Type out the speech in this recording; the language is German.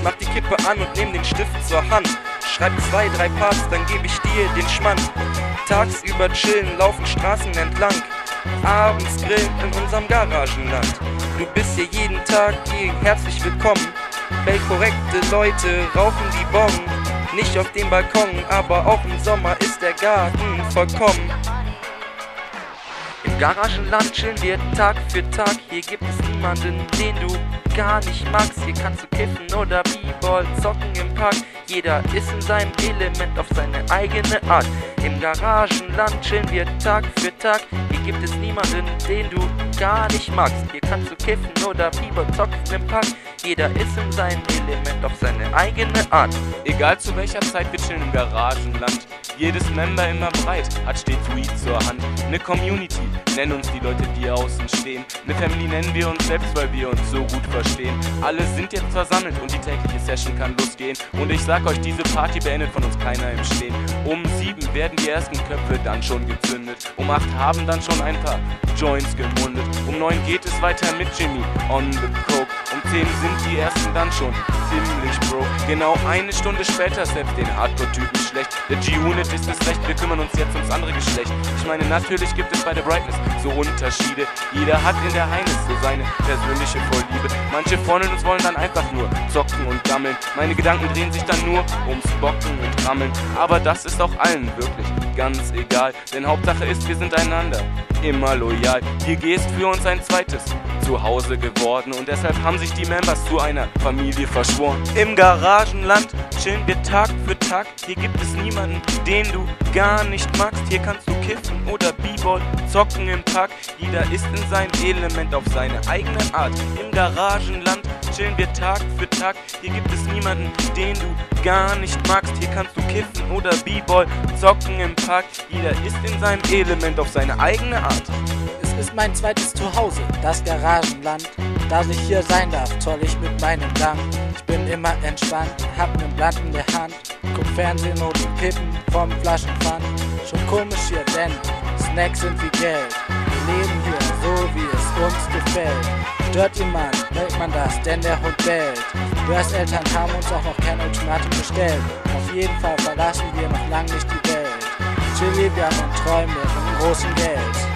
mach die Kippe an und nehm den Stift zur Hand. Schreib 2, 3 Parts, dann geb ich dir den Schmand. Tagsüber chillen, laufen Straßen entlang, abends grillen in unserem Garagenland. Du bist hier jeden Tag hier herzlich willkommen. Korrekte Leute rauchen die Bon. Nicht auf dem Balkon, aber auch im Sommer ist der Garten vollkommen. Im Garagenland chillen wir Tag für Tag. Hier gibt es niemanden, den du gar nicht magst. Hier kannst du kiffen oder B-Ball zocken im Park. Jeder ist in seinem Element auf seine eigene Art. Im Garagenland chillen wir Tag für Tag. Hier gibt es niemanden, den du gar nicht magst. Hier kannst du kiffen oder B-Ball zocken im Park. Jeder ist in seinem Element auf seine eigene Art. Egal zu welcher Zeit, wir chillen im Garagenland. Jedes Member immer breit, hat stets Weed zur Hand. Ne Community, nennen uns die Leute, die außen stehen. Ne Family nennen wir uns selbst, weil wir uns so gut verstehen. Alle sind jetzt versammelt und die tägliche Session kann losgehen. Und ich sag euch, diese Party beendet von uns keiner im Stehen. Um 7 werden die ersten Köpfe dann schon gezündet. Um 8 haben dann schon ein paar Joints gemundet. Um 9 geht es weiter mit Jimmy on the coke. Um 10 sind die ersten dann schon ziemlich broke. Genau eine Stunde später selbst den Hardcore-Typen schlecht. Der G-Unit ist es recht, wir kümmern uns jetzt ums andere Geschlecht. Ich meine, natürlich gibt es bei der Brightness so Unterschiede. Jeder hat in der Heines so seine persönliche Vorliebe. Manche von uns wollen dann einfach nur zocken und gammeln. Meine Gedanken drehen sich dann nur ums Bocken und Rammeln. Aber das ist auch allen wirklich ganz egal. Denn Hauptsache ist, wir sind einander immer loyal. Die G ist für uns ein zweites Zuhause geworden und deshalb haben sich die Members zu einer Familie verschworen. Im Garagenland chillen wir Tag für Tag. Hier gibt es niemanden, den du gar nicht magst. Hier kannst du kiffen oder B-Ball zocken im Park. Jeder ist in seinem Element auf seine eigene Art. Im Garagenland chillen wir Tag für Tag. Hier gibt es niemanden, den du gar nicht magst. Hier kannst du kiffen oder B-Ball zocken im Park. Jeder ist in seinem Element auf seine eigene Art. Es ist mein zweites Zuhause, das Garagenland. Dass ich hier sein darf, zoll ich mit meinem Dank. Ich bin immer entspannt, hab nen Blatt in der Hand. Guck Fernsehen und kippen vom Flaschenpfand. Schon komisch hier, denn Snacks sind wie Geld. Wir leben hier so, wie es uns gefällt. Stört jemand, merkt man das, denn der Hund bellt. Börs Eltern haben uns auch noch kein Ultimatum gestellt. Auf jeden Fall verlassen wir noch lang nicht die Welt. Chili, wir haben Träume von großem Geld.